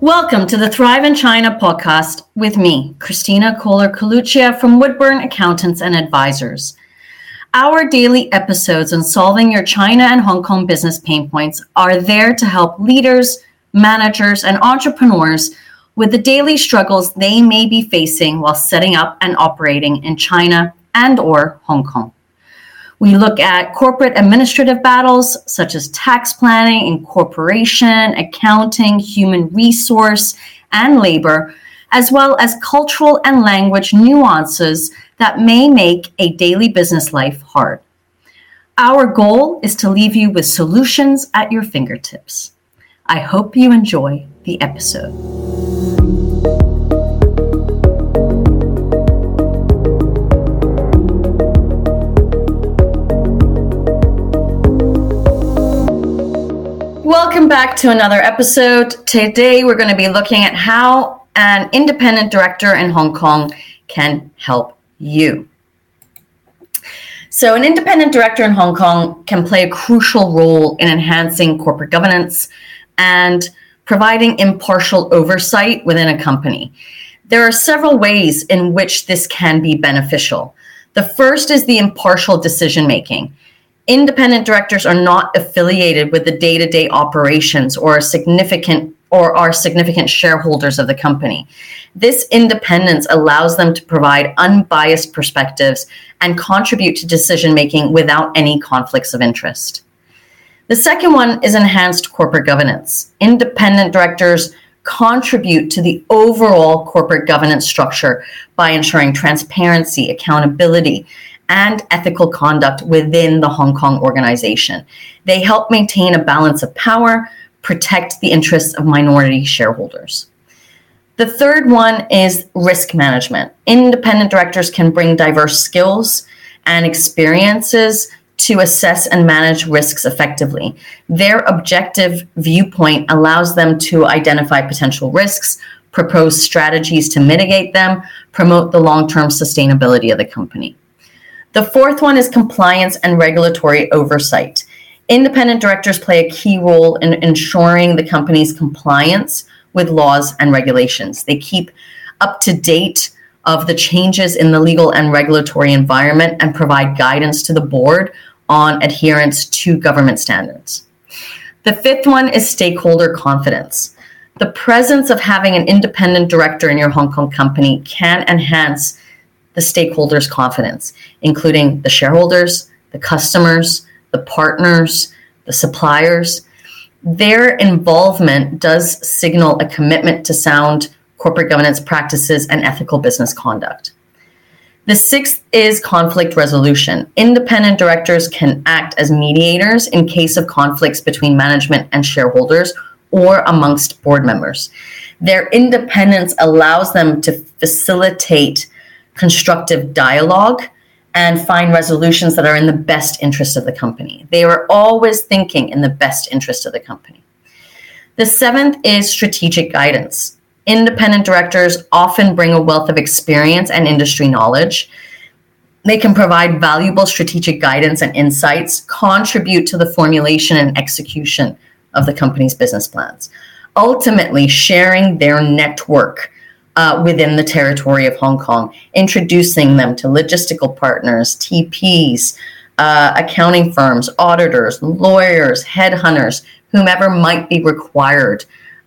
Welcome to the Thrive in China podcast with me, Christina Kohler-Coluccia from Woodburn Accountants and Advisors. Our daily episodes on solving your China and Hong Kong business pain points are there to help leaders, managers, and entrepreneurs with the daily struggles they may be facing while setting up and operating in China and/or Hong Kong. We look at corporate administrative battles such as tax planning, incorporation, accounting, human resource, and labor, as well as cultural and language nuances that may make a daily business life hard. Our goal is to leave you with solutions at your fingertips. I hope you enjoy the episode. Welcome back to another episode. Today we're going to be looking at how an independent director in Hong Kong can help you. So an independent director in Hong Kong can play a crucial role in enhancing corporate governance and providing impartial oversight within a company. There are several ways in which this can be beneficial. The first is the impartial decision making. Independent directors are not affiliated with the day-to-day operations or are significant shareholders of the company. This independence allows them to provide unbiased perspectives and contribute to decision-making without any conflicts of interest. The second one is enhanced corporate governance. Independent directors contribute to the overall corporate governance structure by ensuring transparency, accountability, and ethical conduct within the Hong Kong organization. They help maintain a balance of power, protect the interests of minority shareholders. The third one is risk management. Independent directors can bring diverse skills and experiences to assess and manage risks effectively. Their objective viewpoint allows them to identify potential risks, propose strategies to mitigate them, promote the long-term sustainability of the company. The fourth one is compliance and regulatory oversight. Independent directors play a key role in ensuring the company's compliance with laws and regulations. They keep up to date of the changes in the legal and regulatory environment and provide guidance to the board on adherence to government standards. The fifth one is stakeholder confidence. The presence of having an independent director in your Hong Kong company can enhance the stakeholders' confidence, including the shareholders, the customers, the partners, the suppliers. Their involvement does signal a commitment to sound corporate governance practices and ethical business conduct. The sixth is conflict resolution. Independent directors can act as mediators in case of conflicts between management and shareholders or amongst board members. Their independence allows them to facilitate constructive dialogue and find resolutions that are in the best interest of the company. They are always thinking in the best interest of the company. The seventh is strategic guidance. Independent directors often bring a wealth of experience and industry knowledge. They can provide valuable strategic guidance and insights, contribute to the formulation and execution of the company's business plans, ultimately sharing their network within the territory of Hong Kong, introducing them to logistical partners, TPs, accounting firms, auditors, lawyers, headhunters, whomever might be required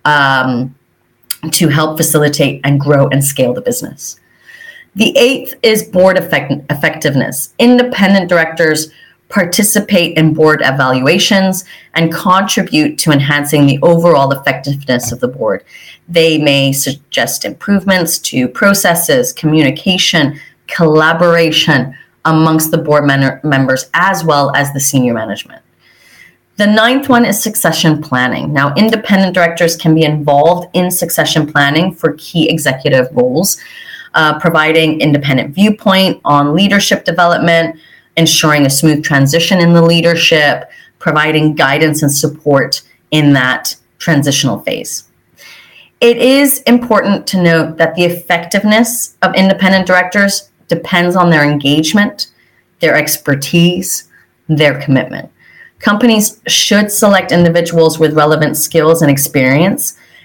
to help facilitate and grow and scale the business. The eighth is board effectiveness. Independent directors participate in board evaluations and contribute to enhancing the overall effectiveness of the board. They may suggest improvements to processes, communication, collaboration amongst the board members as well as the senior management. The ninth one is succession planning. Now, independent directors can be involved in succession planning for key executive roles, providing independent viewpoint on leadership development, ensuring a smooth transition in the leadership, providing guidance and support in that transitional phase. It is important to note that the effectiveness of independent directors depends on their engagement, their expertise, their commitment. Companies should select individuals with relevant skills and experience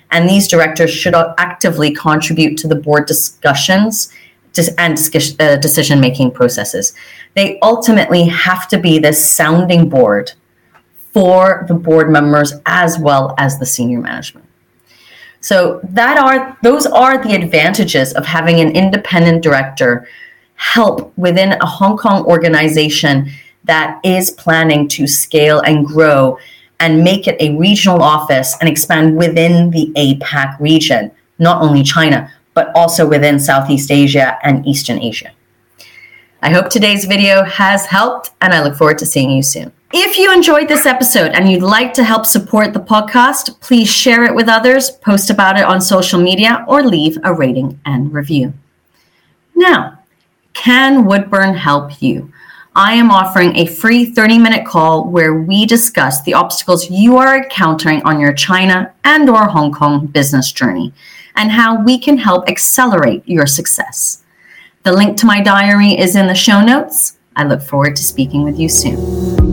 And these directors should actively contribute to the board discussions and decision-making processes. They ultimately have to be this sounding board for the board members as well as the senior management. So those are the advantages of having an independent director help within a Hong Kong organization that is planning to scale and grow and make it a regional office and expand within the APAC region, not only China, but also within Southeast Asia and Eastern Asia. I hope today's video has helped, and I look forward to seeing you soon. If you enjoyed this episode and you'd like to help support the podcast, please share it with others, post about it on social media, or leave a rating and review. Now, can Woodburn help you? I am offering a free 30-minute call where we discuss the obstacles you are encountering on your China and/or Hong Kong business journey and how we can help accelerate your success. The link to my diary is in the show notes. I look forward to speaking with you soon.